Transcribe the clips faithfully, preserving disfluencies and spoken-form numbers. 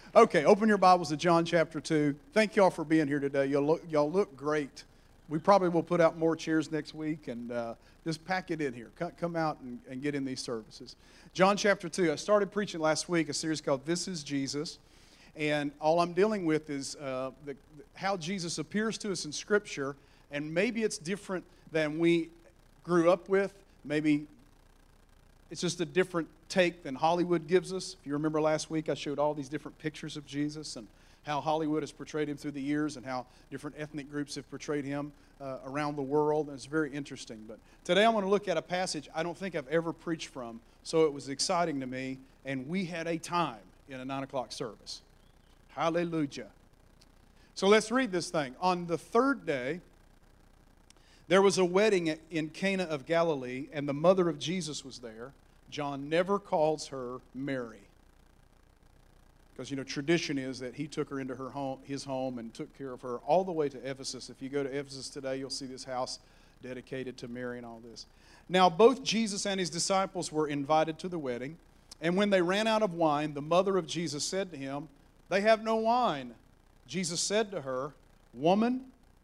Okay, open your Bibles to John chapter two. Thank y'all for being here today. Y'all look, y'all look great. We probably will put out more chairs next week, and uh, just pack it in here. Come out and, and get in these services. John chapter two. I started preaching last week a series called This is Jesus. And all I'm dealing with is uh, the, how Jesus appears to us in Scripture. And maybe it's different than we grew up with. Maybe it's just a different take than Hollywood gives us. If you remember last week, I showed all these different pictures of Jesus and how Hollywood has portrayed him through the years and how different ethnic groups have portrayed him uh, around the world. And it's very interesting. But today I want to look at a passage I don't think I've ever preached from, so it was exciting to me. And we had a time in a nine o'clock service. Hallelujah. So let's read this thing. On the third day, there was a wedding in Cana of Galilee, and the mother of Jesus was there. John never calls her Mary. Because, you know, tradition is that he took her into her home, his home and took care of her all the way to Ephesus. If you go to Ephesus today, you'll see this house dedicated to Mary and all this. Now, both Jesus and his disciples were invited to the wedding. And when they ran out of wine, the mother of Jesus said to him, "They have no wine." Jesus said to her, "Woman,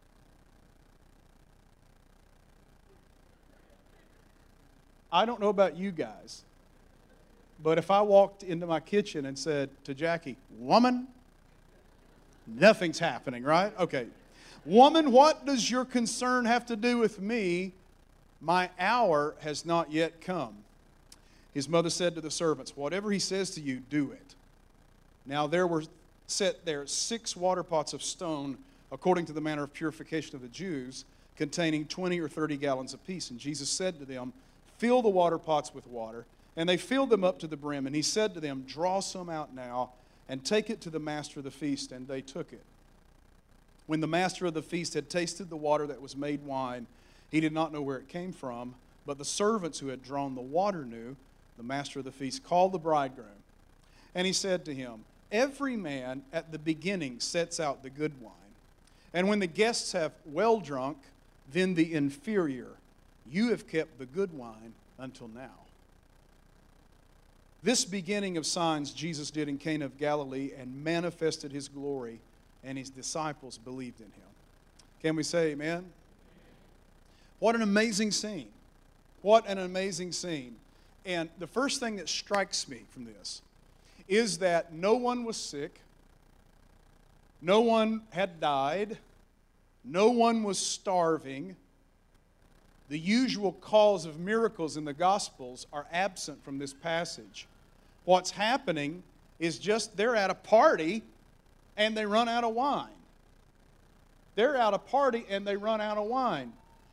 I don't know about you guys, but if I walked into my kitchen and said to Jackie, 'Woman,' nothing's happening, right? Okay. 'Woman, what does your concern have to do with me? My hour has not yet come.' His mother said to the servants, 'Whatever he says to you, do it.' Now there were set there six water pots of stone, according to the manner of purification of the Jews, containing twenty or thirty gallons apiece. And Jesus said to them, 'Fill the water pots with water.' And they filled them up to the brim. And he said to them, 'Draw some out now, and take it to the master of the feast.' And they took it. When the master of the feast had tasted the water that was made wine, he did not know where it came from, but the servants who had drawn the water knew. The master of the feast called the bridegroom. And he said to him, 'Every man at the beginning sets out the good wine. And when the guests have well drunk, then the inferior. You have kept the good wine until now.' This beginning of signs Jesus did in Cana of Galilee and manifested his glory, and his disciples believed in him." Can we say amen? What an amazing scene. What an amazing scene. And the first thing that strikes me from this is that no one was sick, no one had died, no one was starving. The usual cause of miracles in the Gospels are absent from this passage. What's happening is just they're at a party and they run out of wine. They're at a party and they run out of wine.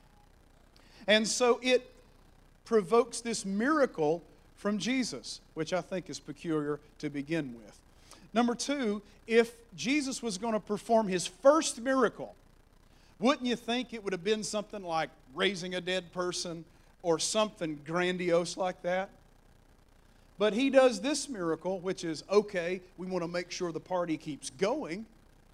And so it provokes this miracle from Jesus, which I think is peculiar to begin with. Number two, if Jesus was going to perform his first miracle, wouldn't you think it would have been something like raising a dead person or something grandiose like that? But he does this miracle, which is, okay, we want to make sure the party keeps going,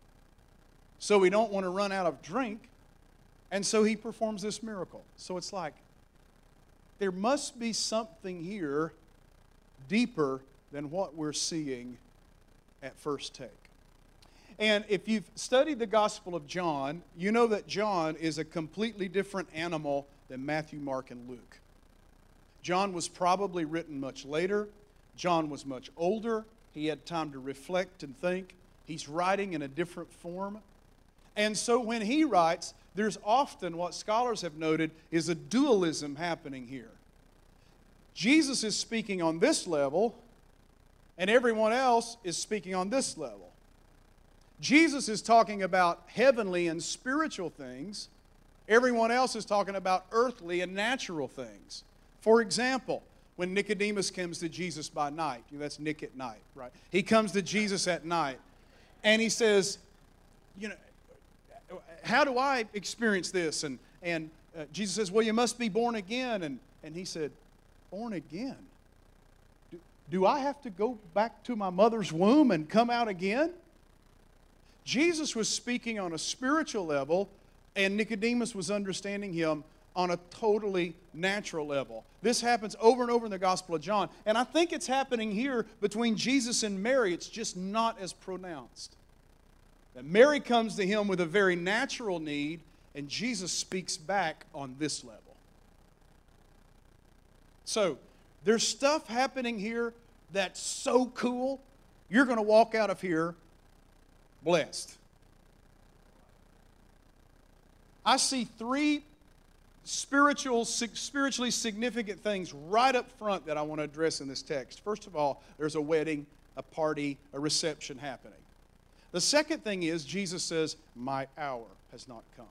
so we don't want to run out of drink, and so he performs this miracle. So it's like, there must be something here deeper than what we're seeing at first take. And if you've studied the Gospel of John, you know that John is a completely different animal than Matthew, Mark, and Luke. John was probably written much later. John was much older. He had time to reflect and think. He's writing in a different form. And so when he writes, there's often what scholars have noted is a dualism happening here. Jesus is speaking on this level, and everyone else is speaking on this level. Jesus is talking about heavenly and spiritual things. Everyone else is talking about earthly and natural things. For example, when Nicodemus comes to Jesus by night, that's Nick at night, right? He comes to Jesus at night, and he says, you know, how do I experience this? And, and uh, Jesus says, well, you must be born again. And, and he said, born again? Do, do I have to go back to my mother's womb and come out again? Jesus was speaking on a spiritual level, and Nicodemus was understanding him on a totally natural level. This happens over and over in the Gospel of John. And I think it's happening here between Jesus and Mary. It's just not as pronounced. That Mary comes to him with a very natural need, and Jesus speaks back on this level. So, there's stuff happening here that's so cool, you're going to walk out of here blessed. I see three spiritual, spiritually significant things right up front that I want to address in this text. First of all, there's a wedding, a party, a reception happening. The second thing is, Jesus says, my hour has not come.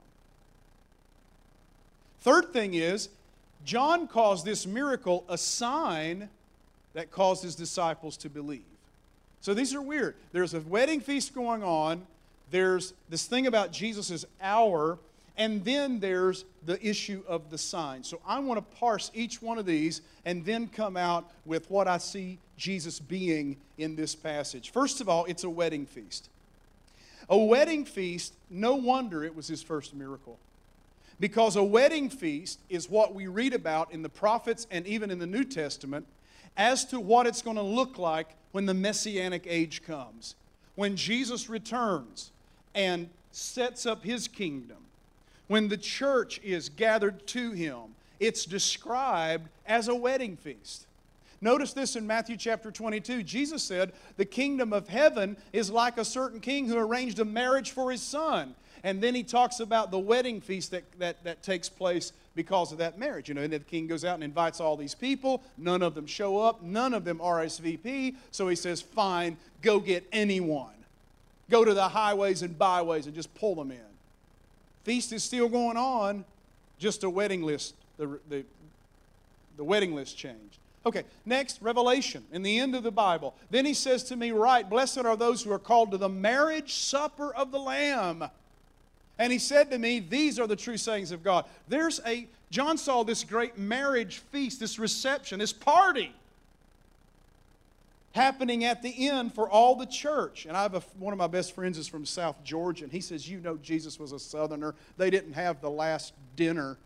Third thing is, John calls this miracle a sign that caused his disciples to believe. So these are weird. There's a wedding feast going on. There's this thing about Jesus' hour. And then there's the issue of the sign. So I want to parse each one of these and then come out with what I see Jesus being in this passage. First of all, it's a wedding feast. A wedding feast, no wonder it was his first miracle. Because a wedding feast is what we read about in the prophets and even in the New Testament as to what it's going to look like when the Messianic age comes. When Jesus returns and sets up his kingdom. When the church is gathered to him. It's described as a wedding feast. Notice this in Matthew chapter twenty-two. Jesus said, the kingdom of heaven is like a certain king who arranged a marriage for his son. And then he talks about the wedding feast that, that, that takes place because of that marriage. You know, and the king goes out and invites all these people. None of them show up. None of them R S V P. So he says, fine, go get anyone. Go to the highways and byways and just pull them in. Feast is still going on, just a wedding list, the, the, the wedding list changed. Okay, next, Revelation, in the end of the Bible. Then he says to me, right, blessed are those who are called to the marriage supper of the Lamb. And he said to me, these are the true sayings of God. There's a, John saw this great marriage feast, this reception, this party happening at the end for all the church. And I have a, one of my best friends is from South Georgia, and he says, you know Jesus was a Southerner. They didn't have the last dinner.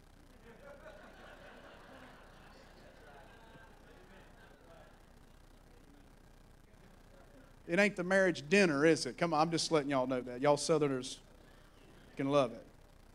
It ain't the marriage dinner, is it? Come on, I'm just letting y'all know that. Y'all Southerners can love it.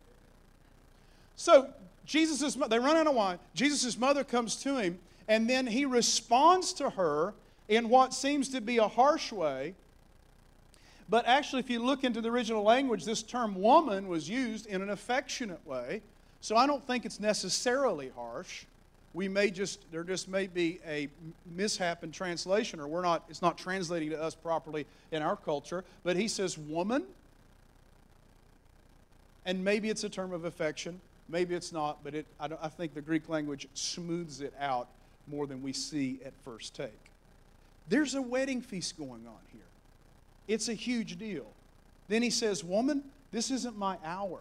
So, Jesus's, they run out of wine. Jesus' mother comes to him, and then he responds to her in what seems to be a harsh way. But actually, if you look into the original language, this term woman was used in an affectionate way. So I don't think it's necessarily harsh. We may just, there just may be a mishap in translation, or we're not, it's not translating to us properly in our culture. But he says woman. And maybe it's a term of affection. Maybe it's not. But it, I, don't, I think the Greek language smooths it out more than we see at first take. There's a wedding feast going on here. It's a huge deal. Then he says, woman, this isn't my hour.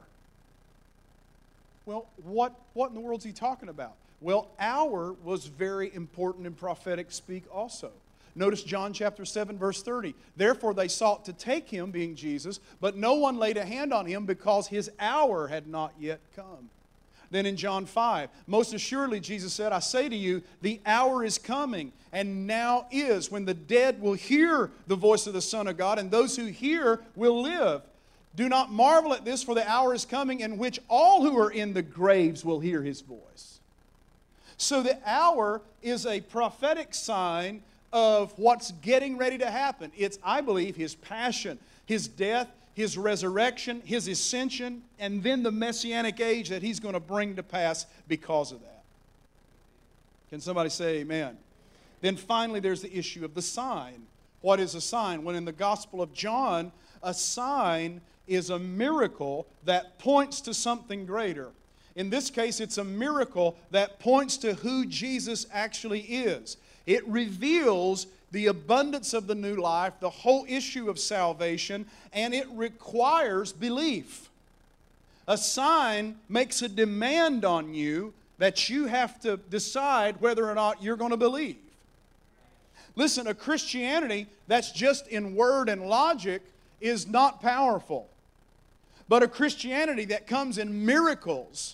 Well, what, what in the world is he talking about? Well, hour was very important in prophetic speak also. Notice John chapter seven, verse thirty. Therefore they sought to take him, being Jesus, but no one laid a hand on him because his hour had not yet come. Then in John five, most assuredly Jesus said, I say to you, the hour is coming, and now is, when the dead will hear the voice of the Son of God, and those who hear will live. Do not marvel at this, for the hour is coming in which all who are in the graves will hear his voice. So the hour is a prophetic sign of what's getting ready to happen. It's, I believe, his passion, his death, his resurrection, his ascension, and then the Messianic age that he's going to bring to pass because of that. Can somebody say amen? Then finally there's the issue of the sign. What is a sign? When in the Gospel of John, a sign is a miracle that points to something greater. In this case, it's a miracle that points to who Jesus actually is. It reveals the abundance of the new life, the whole issue of salvation, and it requires belief. A sign makes a demand on you that you have to decide whether or not you're going to believe. Listen, a Christianity that's just in word and logic is not powerful. But a Christianity that comes in miracles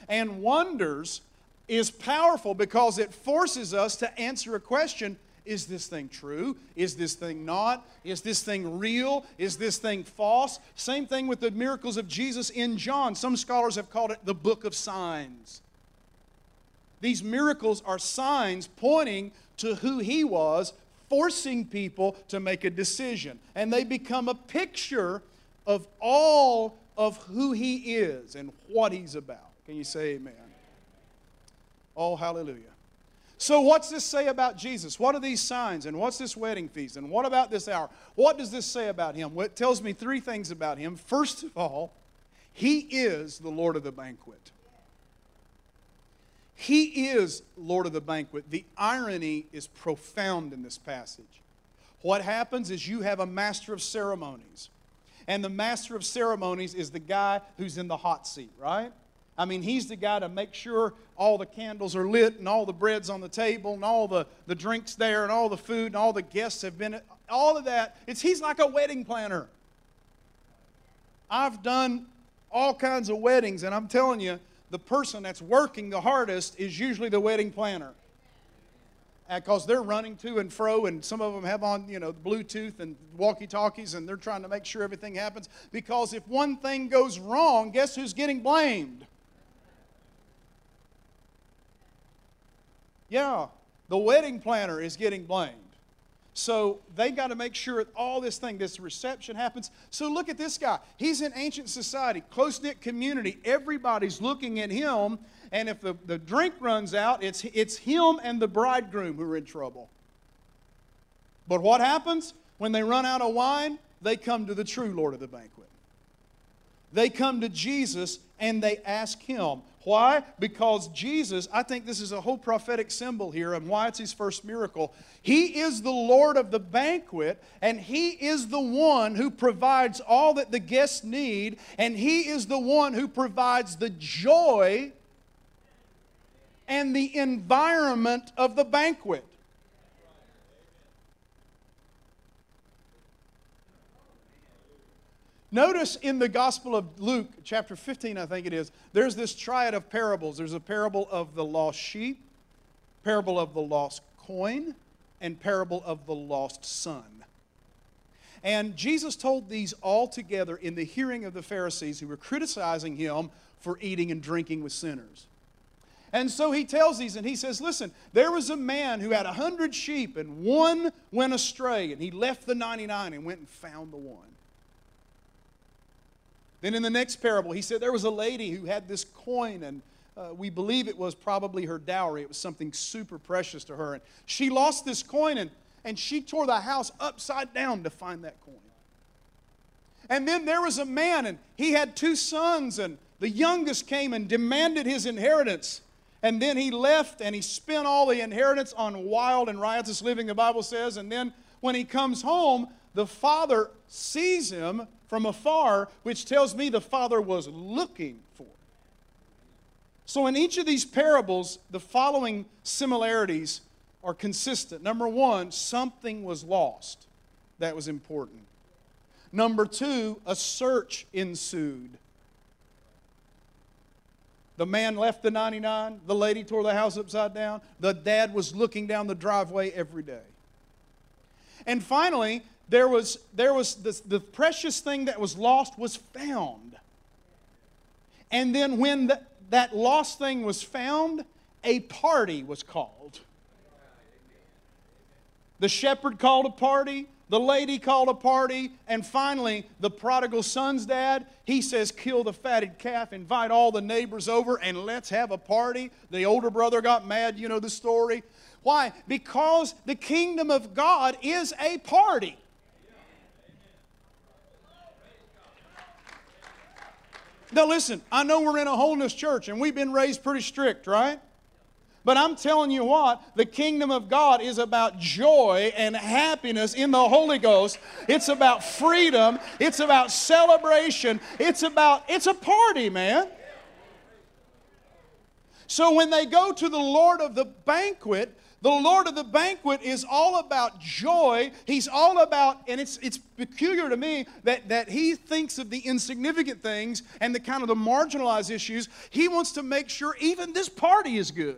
and wonders is powerful because it forces us to answer a question. Is this thing true? Is this thing not? Is this thing real? Is this thing false? Same thing with the miracles of Jesus in John. Some scholars have called it the book of signs. These miracles are signs pointing to who He was, forcing people to make a decision. And they become a picture of all of who He is and what He's about. Can you say amen? Oh, hallelujah. So what's this say about Jesus? What are these signs? And what's this wedding feast? And what about this hour? What does this say about Him? Well, it tells me three things about Him. First of all, He is the Lord of the banquet. He is Lord of the banquet. The irony is profound in this passage. What happens is you have a master of ceremonies. And the master of ceremonies is the guy who's in the hot seat, right? I mean, he's the guy to make sure all the candles are lit and all the bread's on the table and all the, the drinks there and all the food and all the guests have been, all of that. It's, he's like a wedding planner. I've done all kinds of weddings, and I'm telling you, the person that's working the hardest is usually the wedding planner. Because they're running to and fro, and some of them have on, you know, Bluetooth and walkie-talkies, and they're trying to make sure everything happens. Because if one thing goes wrong, guess who's getting blamed? Yeah, the wedding planner is getting blamed. So they got to make sure all this thing, this reception happens. So look at this guy. He's in ancient society, close-knit community. Everybody's looking at him. And if the, the drink runs out, it's, it's him and the bridegroom who are in trouble. But what happens? When they run out of wine, they come to the true Lord of the banquet. They come to Jesus and they ask Him. Why? Because Jesus, I think this is a whole prophetic symbol here and why it's His first miracle. He is the Lord of the banquet, and He is the one who provides all that the guests need, and He is the one who provides the joy and the environment of the banquet. Notice in the Gospel of Luke, chapter fifteen, I think it is, there's this triad of parables. There's a parable of the lost sheep, parable of the lost coin, and parable of the lost son. And Jesus told these all together in the hearing of the Pharisees who were criticizing Him for eating and drinking with sinners. And so He tells these, and He says, listen, there was a man who had a hundred sheep, and one went astray, and he left the ninety-nine and went and found the one. Then in the next parable, He said there was a lady who had this coin, and uh, we believe it was probably her dowry. It was something super precious to her. And she lost this coin, and, and she tore the house upside down to find that coin. And then there was a man, and he had two sons, and the youngest came and demanded his inheritance. And then he left, and he spent all the inheritance on wild and riotous living, the Bible says. And then when he comes home, the father sees him from afar, which tells me the father was looking for him. So in each of these parables, the following similarities are consistent. Number one, something was lost. That was important. Number two, a search ensued. The man left the ninety-nine. The lady tore the house upside down. The dad was looking down the driveway every day. And finally, there was, there was this, the precious thing that was lost was found. And then when the, that lost thing was found, a party was called. The shepherd called a party. The lady called a party, and finally, the prodigal son's dad, he says, kill the fatted calf, invite all the neighbors over, and let's have a party. The older brother got mad, you know the story. Why? Because the kingdom of God is a party. Now listen, I know we're in a holiness church, and we've been raised pretty strict, right? But I'm telling you what, the kingdom of God is about joy and happiness in the Holy Ghost. It's about freedom. It's about celebration. It's about, it's a party, man. So when they go to the Lord of the banquet, The Lord of the banquet is all about joy. He's all about, and it's it's peculiar to me that, that he thinks of the insignificant things and the kind of the marginalized issues. He wants to make sure even this party is good.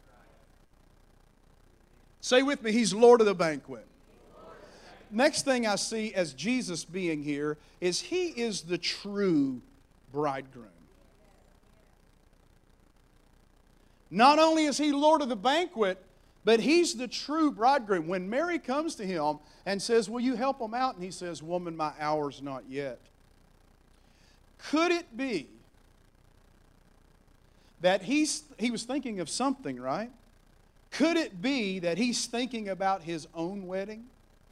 Say with me, he's Lord of the banquet. Next thing I see as Jesus being here is he is the true bridegroom. Not only is he Lord of the banquet, but he's the true bridegroom. When Mary comes to him and says, will you help him out? And he says, woman, my hour's not yet. Could it be that he's, he was thinking of something, right? Could it be that he's thinking about his own wedding?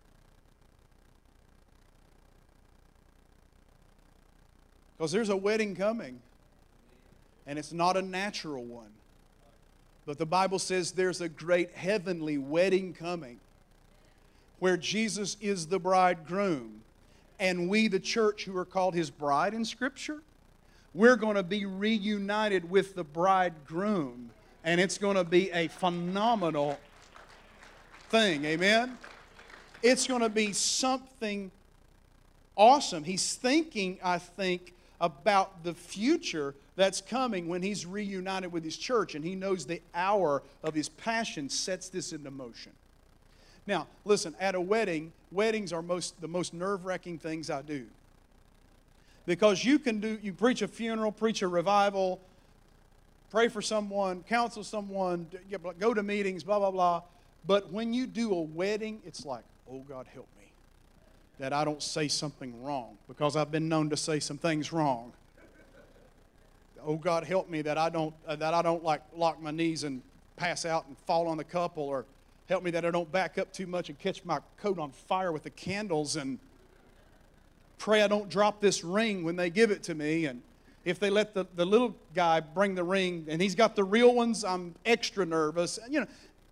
Because there's a wedding coming, and it's not a natural one. But the Bible says there's a great heavenly wedding coming where Jesus is the bridegroom. And we, the church who are called his bride in Scripture, we're going to be reunited with the bridegroom. And it's going to be a phenomenal thing. Amen? It's going to be something awesome. He's thinking, I think, about the future that's coming when he's reunited with his church, and he knows the hour of his passion sets this into motion. Now, listen, at a wedding, weddings are most the most nerve-wracking things I do. Because you can do, you preach a funeral, preach a revival, pray for someone, counsel someone, go to meetings, blah, blah, blah. But when you do a wedding, it's like, oh, God, help me that I don't say something wrong, because I've been known to say some things wrong. Oh, God, help me that I don't uh, that I don't like lock my knees and pass out and fall on the couple, or help me that I don't back up too much and catch my coat on fire with the candles, and pray I don't drop this ring when they give it to me. And if they let the, the little guy bring the ring and he's got the real ones, I'm extra nervous. You know.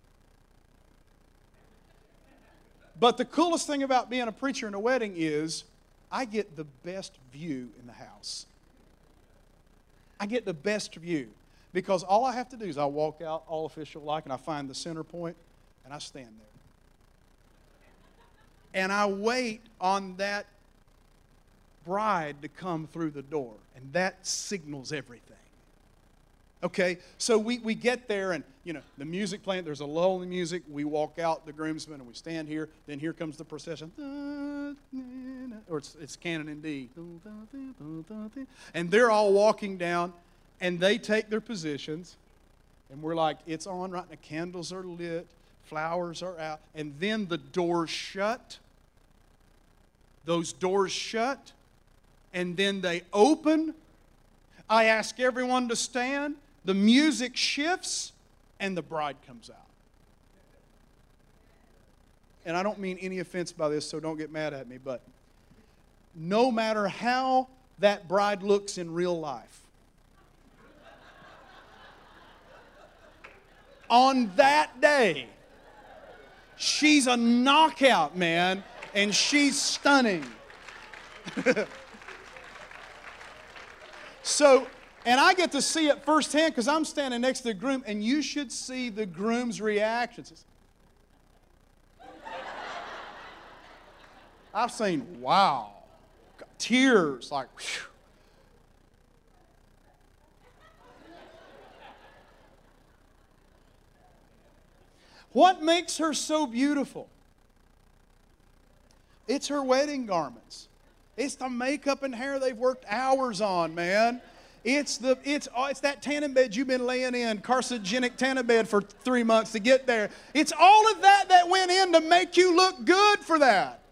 But the coolest thing about being a preacher in a wedding is I get the best view in the house. I get the best view because all I have to do is I walk out all official-like and I find the center point and I stand there. And I wait on that bride to come through the door, and that signals everything. Okay, so we, we get there, and, you know, the music playing, there's a lull in the music. We walk out, the groomsmen, and we stand here. Then here comes the procession. Or it's, it's canon in D. And they're all walking down, and they take their positions. And we're like, it's on, right? And the candles are lit, flowers are out. And then the doors shut. Those doors shut. And then they open. I ask everyone to stand. The music shifts, and the bride comes out. And I don't mean any offense by this, so don't get mad at me, but no matter how that bride looks in real life, on that day, she's a knockout, man, and she's stunning. So, and I get to see it firsthand because I'm standing next to the groom, and you should see the groom's reactions. I've seen, wow, tears, like, whew. What makes her so beautiful? It's her wedding garments. It's the makeup and hair they've worked hours on, man. It's the it's oh, it's that tanning bed you've been laying in, carcinogenic tanning bed for three months to get there. It's all of that that went in to make you look good for that.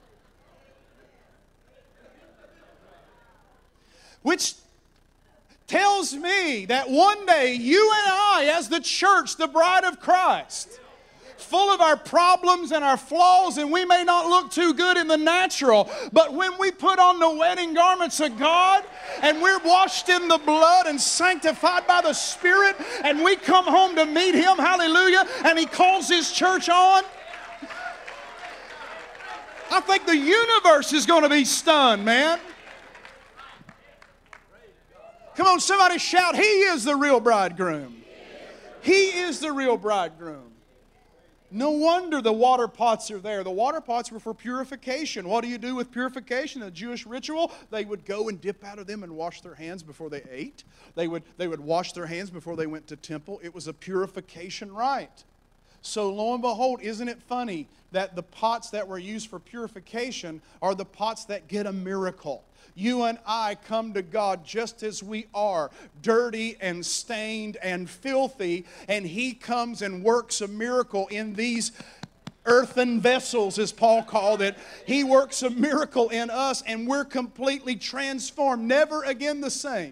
Which tells me that one day you and I, as the church, the bride of Christ, full of our problems and our flaws, and we may not look too good in the natural, but when we put on the wedding garments of God and we're washed in the blood and sanctified by the Spirit, and we come home to meet Him, hallelujah, and He calls His church on, I think the universe is going to be stunned, man. Come on, somebody shout, He is the real bridegroom. He is the real bridegroom. No wonder the water pots are there. The water pots were for purification. What do you do with purification? A Jewish ritual, they would go and dip out of them and wash their hands before they ate. They would, they would wash their hands before they went to temple. It was a purification rite. So lo and behold, isn't it funny that the pots that were used for purification are the pots that get a miracle? You and I come to God just as we are, dirty and stained and filthy, and He comes and works a miracle in these earthen vessels, as Paul called it. He works a miracle in us, and we're completely transformed, never again the same.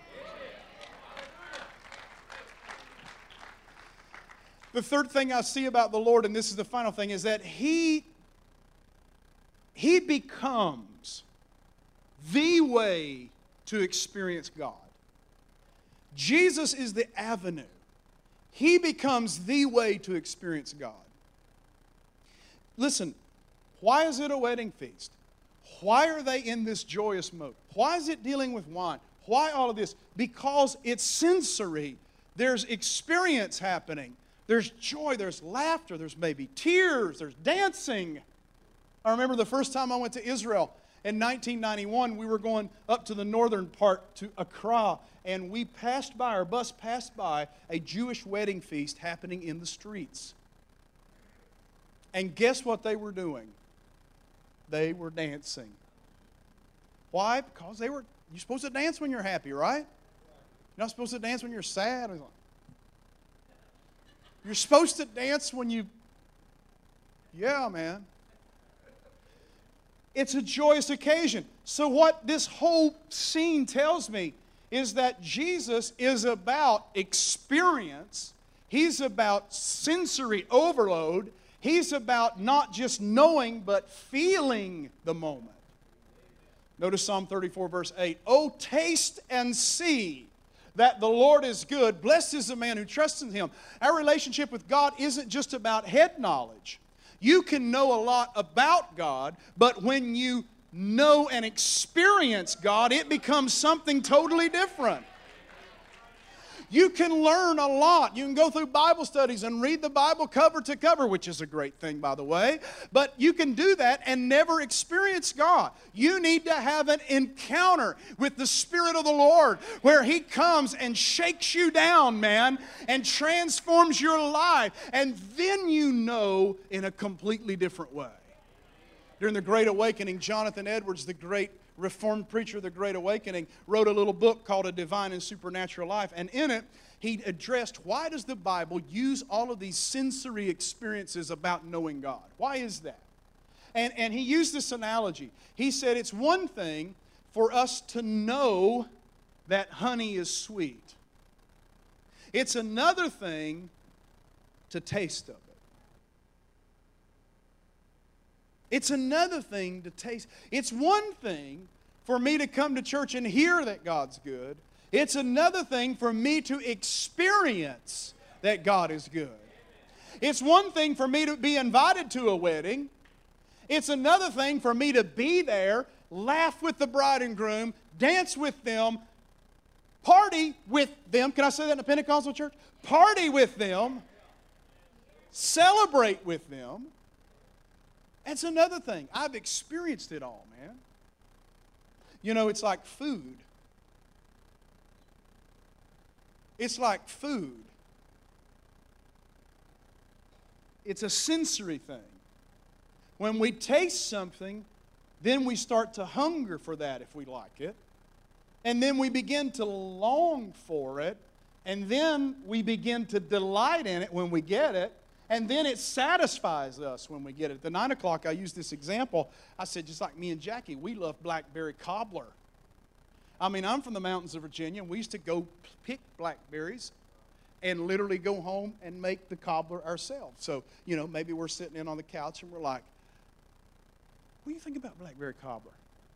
The third thing I see about the Lord, and this is the final thing, is that He, He becomes the way to experience God. Jesus is the avenue. He becomes the way to experience God. Listen, why is it a wedding feast? Why are they in this joyous mode? Why is it dealing with wine? Why all of this? Because it's sensory. There's experience happening. There's joy, there's laughter, there's maybe tears, there's dancing. I remember the first time I went to Israel in nineteen ninety-one, we were going up to the northern part to Accra, and we passed by, our bus passed by, a Jewish wedding feast happening in the streets. And guess what they were doing? They were dancing. Why? Because they were, you're supposed to dance when you're happy, right? You're not supposed to dance when you're sad. You're supposed to dance when you, yeah, man. It's a joyous occasion. So what this whole scene tells me is that Jesus is about experience. He's about sensory overload. He's about not just knowing, but feeling the moment. Notice Psalm thirty-four, verse eight. Oh, taste and see that the Lord is good. Blessed is the man who trusts in Him. Our relationship with God isn't just about head knowledge. You can know a lot about God, but when you know and experience God, it becomes something totally different. You can learn a lot. You can go through Bible studies and read the Bible cover to cover, which is a great thing, by the way. But you can do that and never experience God. You need to have an encounter with the Spirit of the Lord where He comes and shakes you down, man, and transforms your life. And then you know in a completely different way. During the Great Awakening, Jonathan Edwards, the great Reformed preacher of the Great Awakening, wrote a little book called A Divine and Supernatural Life. And in it, he addressed, why does the Bible use all of these sensory experiences about knowing God? Why is that? And, and he used this analogy. He said it's one thing for us to know that honey is sweet. It's another thing to taste of it. It's another thing to taste. It's one thing for me to come to church and hear that God's good. It's another thing for me to experience that God is good. It's one thing for me to be invited to a wedding. It's another thing for me to be there, laugh with the bride and groom, dance with them, party with them. Can I say that in a Pentecostal church? Party with them, celebrate with them. That's another thing. I've experienced it all, man. You know, it's like food. It's like food. It's a sensory thing. When we taste something, then we start to hunger for that if we like it. And then we begin to long for it. And then we begin to delight in it when we get it. And then it satisfies us when we get it. At the nine o'clock, I used this example. I said, just like me and Jackie, we love blackberry cobbler. I mean, I'm from the mountains of Virginia. We used to go pick blackberries and literally go home and make the cobbler ourselves. So, you know, maybe we're sitting in on the couch and we're like, what do you think about blackberry cobbler?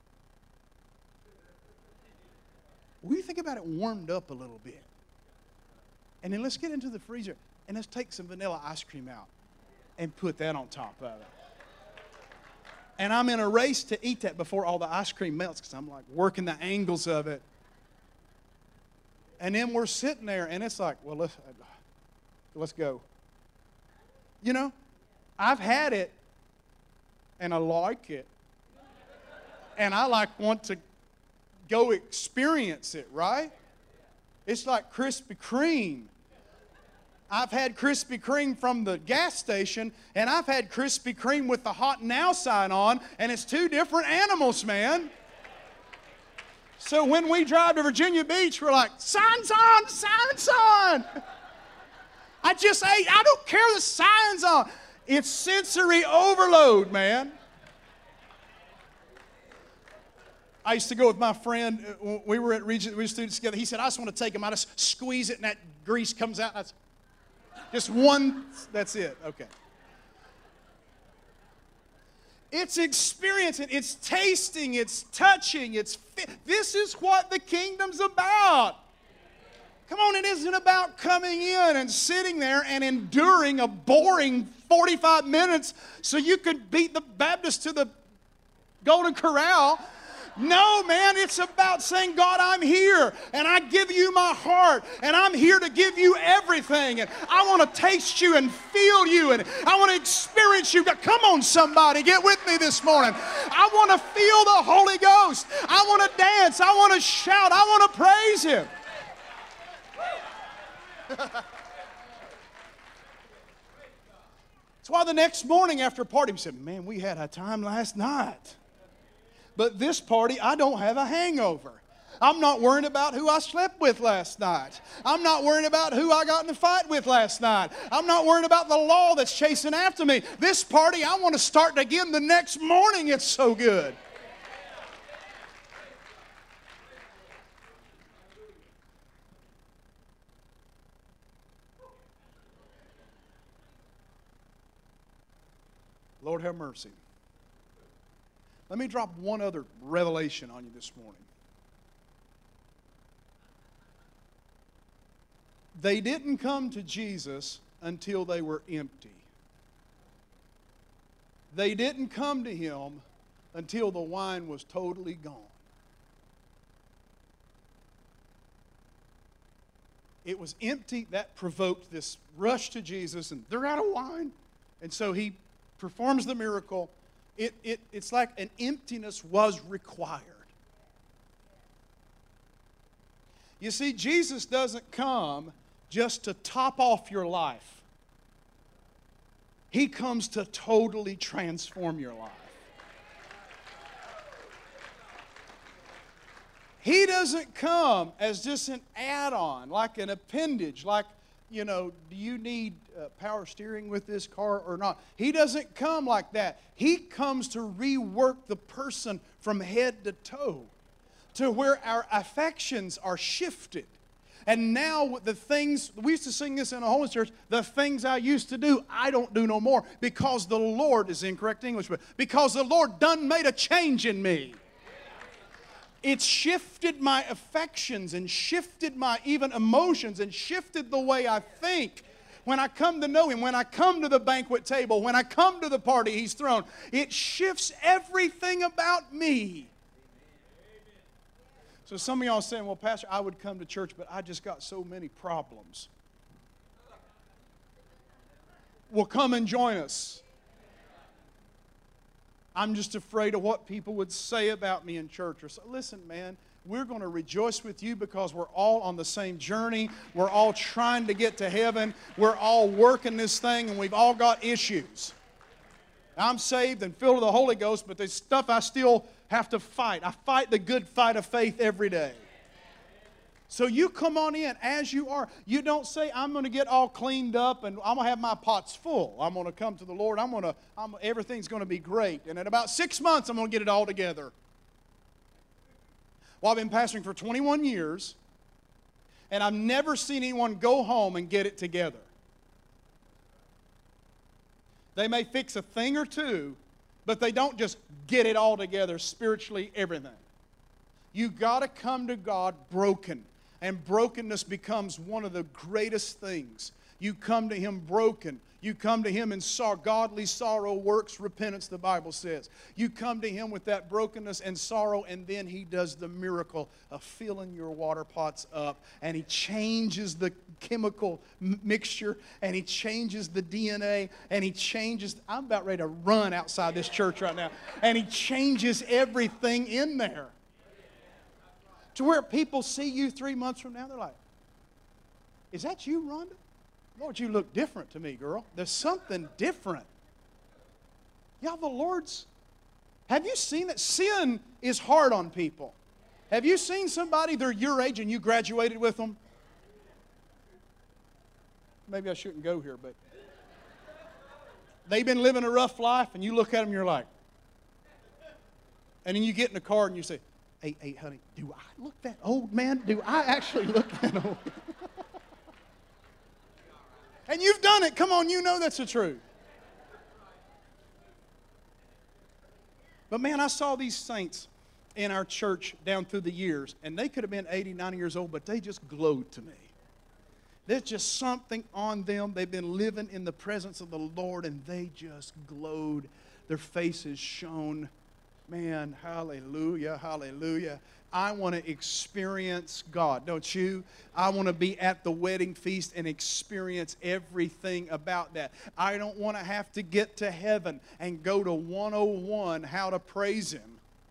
What do you think about it warmed up a little bit? And then let's get into the freezer. And let's take some vanilla ice cream out and put that on top of it. And I'm in a race to eat that before all the ice cream melts because I'm like working the angles of it. And then we're sitting there and it's like, well, let's, let's go. You know, I've had it, and I like it. And I like want to go experience it, right? It's like Krispy Kreme. I've had Krispy Kreme from the gas station, and I've had Krispy Kreme with the Hot Now sign on, and it's two different animals, man. So when we drive to Virginia Beach, we're like, signs on, signs on. I just ate, I don't care the signs on. It's sensory overload, man. I used to go with my friend. We were at Regent, we were students together. He said, I just want to take them. I just squeeze it, and that grease comes out. And just one, that's it. Okay. It's experiencing, it's tasting, it's touching, it's fi- this is what the kingdom's about. Come on, it isn't about coming in and sitting there and enduring a boring forty-five minutes so you could beat the Baptist to the Golden Corral. No, man, it's about saying, God, I'm here, and I give you my heart, and I'm here to give you everything, and I want to taste you and feel you, and I want to experience you. Come on, somebody, get with me this morning. I want to feel the Holy Ghost. I want to dance. I want to shout. I want to praise Him. That's why the next morning after a party, we said, man, we had a time last night. But this party, I don't have a hangover. I'm not worrying about who I slept with last night. I'm not worrying about who I got in a fight with last night. I'm not worrying about the law that's chasing after me. This party, I want to start again the next morning. It's so good. Lord, have mercy. Let me drop one other revelation on you this morning. They didn't come to Jesus until they were empty. They didn't come to Him until the wine was totally gone. It was empty. That provoked this rush to Jesus, and they're out of wine. And so He performs the miracle. It, it, it's like an emptiness was required. You see, Jesus doesn't come just to top off your life. He comes to totally transform your life. He doesn't come as just an add-on, like an appendage, like, you know, do you need uh, power steering with this car or not? He doesn't come like that. He comes to rework the person from head to toe, to where our affections are shifted. And now the things, we used to sing this in a holy church, the things I used to do, I don't do no more, because the Lord, is incorrect English, but because the Lord done made a change in me. It's shifted my affections and shifted my even emotions and shifted the way I think. When I come to know Him, when I come to the banquet table, when I come to the party He's thrown, it shifts everything about me. So some of y'all are saying, well, Pastor, I would come to church, but I just got so many problems. Well, come and join us. I'm just afraid of what people would say about me in church. Or so. Listen, man, we're going to rejoice with you because we're all on the same journey. We're all trying to get to heaven. We're all working this thing, and we've all got issues. I'm saved and filled with the Holy Ghost, but there's stuff I still have to fight. I fight the good fight of faith every day. So you come on in as you are. You don't say, I'm going to get all cleaned up and I'm going to have my pots full. I'm going to come to the Lord. I'm going to, I'm, everything's going to be great. And in about six months, I'm going to get it all together. Well, I've been pastoring for twenty-one years, and I've never seen anyone go home and get it together. They may fix a thing or two, but they don't just get it all together spiritually, everything. You got to come to God broken. And brokenness becomes one of the greatest things. You come to Him broken. You come to Him in sorrow. Godly sorrow works repentance, the Bible says. You come to Him with that brokenness and sorrow, and then He does the miracle of filling your water pots up. And He changes the chemical mixture, and He changes the D N A, and He changes. I'm about ready to run outside this church right now. And He changes everything in there. To where people see you three months from now, they're like, is that you, Rhonda? Lord, you look different to me, girl. There's something different. Y'all, the Lord's... Have you seen that? Sin is hard on people. Have you seen somebody, they're your age and you graduated with them? Maybe I shouldn't go here, but... They've been living a rough life and you look at them and you're like... And then you get in the car and you say, hey, hey, honey, do I look that old, man? Do I actually look that old? And you've done it. Come on, you know that's the truth. But man, I saw these saints in our church down through the years, and they could have been eighty, ninety years old, but they just glowed to me. There's just something on them. They've been living in the presence of the Lord, and they just glowed. Their faces shone. Man, hallelujah, hallelujah. I want to experience God, don't you? I want to be at the wedding feast and experience everything about that. I don't want to have to get to heaven and go to one oh one how to praise Him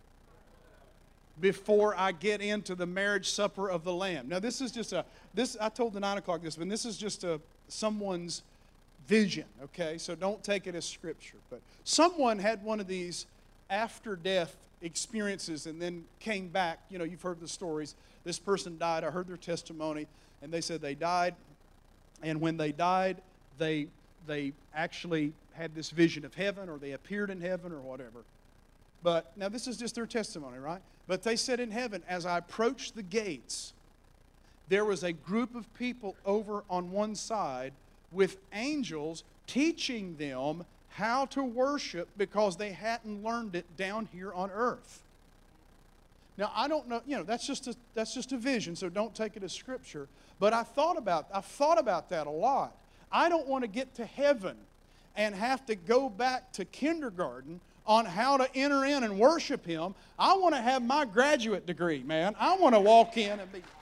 before I get into the marriage supper of the Lamb. Now, this is just a, this I told the nine o'clock this, but this is just a someone's vision, okay? So don't take it as Scripture. But someone had one of these after death experiences and then came back. You know, you've heard the stories. This person died. I heard their testimony, and they said they died, and when they died, they they actually had this vision of heaven, or they appeared in heaven, or whatever. But now this is just their testimony, right? But they said in heaven, as I approached the gates, there was a group of people over on one side with angels teaching them how to worship because they hadn't learned it down here on earth. Now, I don't know, you know, that's just a, that's just a vision, so don't take it as Scripture. But I thought about, I've thought about that a lot. I don't want to get to heaven and have to go back to kindergarten on how to enter in and worship Him. I want to have my graduate degree, man. I want to walk in and be...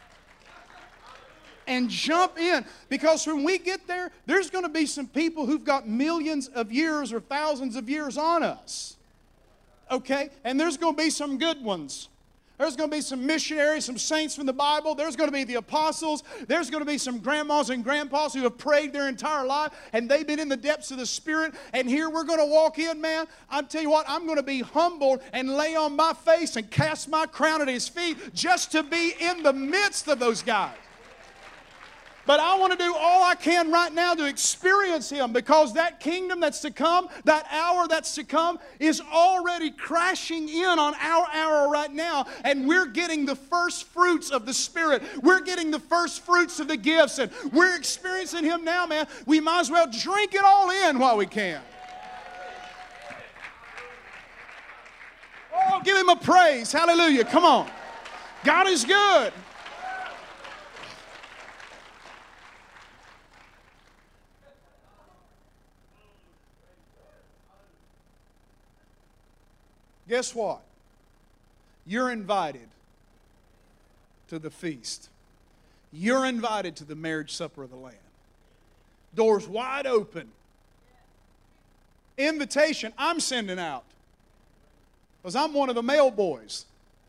and jump in. Because when we get there, there's going to be some people who've got millions of years or thousands of years on us. Okay? And there's going to be some good ones. There's going to be some missionaries, some saints from the Bible. There's going to be the apostles. There's going to be some grandmas and grandpas who have prayed their entire life, and they've been in the depths of the Spirit. And here we're going to walk in, man. I'm telling you what, I'm going to be humbled and lay on my face and cast my crown at His feet just to be in the midst of those guys. But I want to do all I can right now to experience Him, because that kingdom that's to come, that hour that's to come, is already crashing in on our hour right now. And we're getting the first fruits of the Spirit. We're getting the first fruits of the gifts. And we're experiencing Him now, man. We might as well drink it all in while we can. Oh, give Him a praise. Hallelujah. Come on. God is good. Guess what? You're invited to the feast. You're invited to the marriage supper of the Lamb. Doors wide open. Invitation I'm sending out, because I'm one of the mail boys.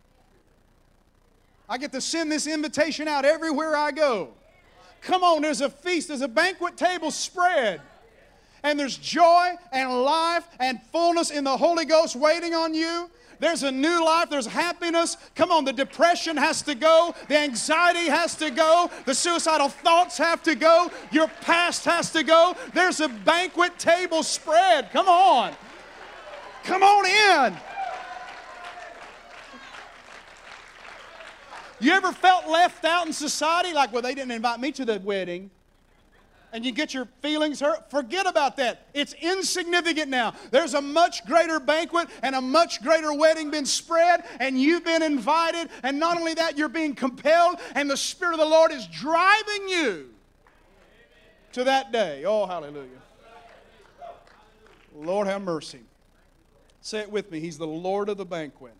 I get to send this invitation out everywhere I go. Come on, there's a feast, there's a banquet table spread. And there's joy and life and fullness in the Holy Ghost waiting on you. There's a new life. There's happiness. Come on, the depression has to go. The anxiety has to go. The suicidal thoughts have to go. Your past has to go. There's a banquet table spread. Come on. Come on in. You ever felt left out in society? Like, well, they didn't invite me to the wedding. And you get your feelings hurt? Forget about that. It's insignificant now. There's a much greater banquet and a much greater wedding been spread, and you've been invited. And not only that, you're being compelled, and the Spirit of the Lord is driving you to that day. Oh, hallelujah. Lord have mercy. Say it with me. He's the Lord of the banquet.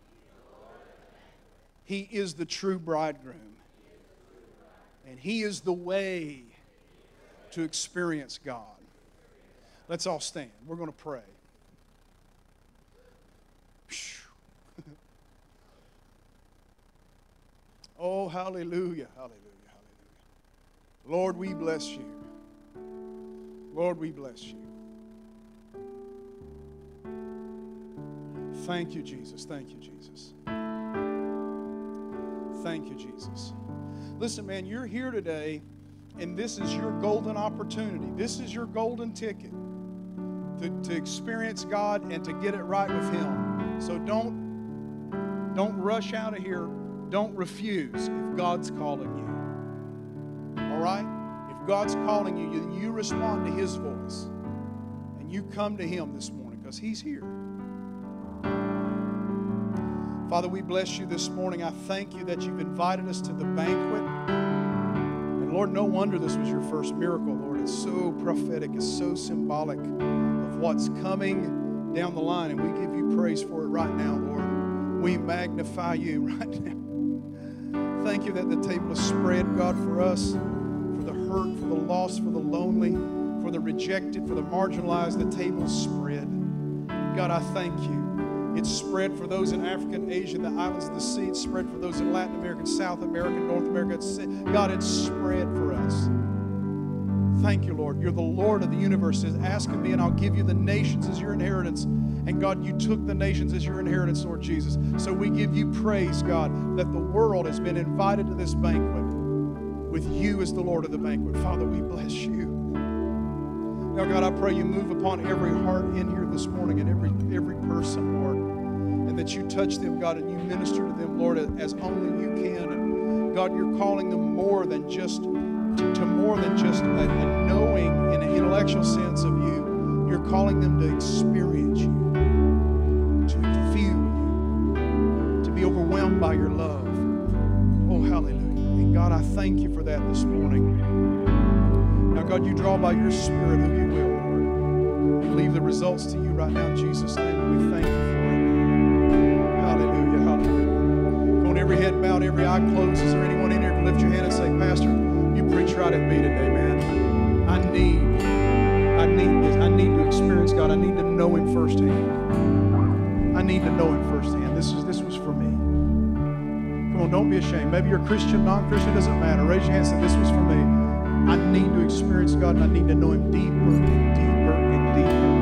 He is the true bridegroom. And He is the way to experience God. Let's all stand. We're going to pray. Oh, hallelujah, hallelujah, hallelujah. Lord, we bless you. Lord, we bless you. Thank you, Jesus. Thank you, Jesus. Thank you, Jesus. Listen, man, you're here today, and this is your golden opportunity. This is your golden ticket to, to experience God and to get it right with Him. So don't, don't rush out of here. Don't refuse if God's calling you. All right? If God's calling you, you, you respond to His voice. And you come to Him this morning because He's here. Father, we bless you this morning. I thank you that you've invited us to the banquet. And Lord, no wonder this was your first miracle, Lord. It's so prophetic. It's so symbolic of what's coming down the line. And we give you praise for it right now, Lord. We magnify you right now. Thank you that the table is spread, God, for us, for the hurt, for the lost, for the lonely, for the rejected, for the marginalized. The table is spread. God, I thank you. It's spread for those in Africa and Asia, the islands of the sea. It's spread for those in Latin America, South America, North America. It's, God, it's spread for us. Thank you, Lord. You're the Lord of the universe. Ask of me, and I'll give you the nations as your inheritance. And God, you took the nations as your inheritance, Lord Jesus. So we give you praise, God, that the world has been invited to this banquet with you as the Lord of the banquet. Father, we bless you. Now, God, I pray you move upon every heart in here this morning and every, every person, Lord, and that you touch them, God, and you minister to them, Lord, as only you can. And God, you're calling them more than just to, to more than just a, a knowing in an intellectual sense of you. You're calling them to experience you, to feel you, to be overwhelmed by your love. Oh, hallelujah. And God, I thank you for that this morning. Now, God, you draw by your Spirit who you will, Lord. We leave the results to you right now in Jesus' name, and we thank you for it. Hallelujah, hallelujah. Come on, every head bowed, every eye closed. Is there anyone in here to lift your hand and say, Pastor, you preach right at me today, man. I need, I need this. I need to experience God. I need to know Him firsthand. I need to know Him firsthand. This is this was for me. Come on, don't be ashamed. Maybe you're a Christian, non-Christian, doesn't matter. Raise your hand and say, this was for me. I need to experience God, and I need to know Him deeper and deeper and deeper.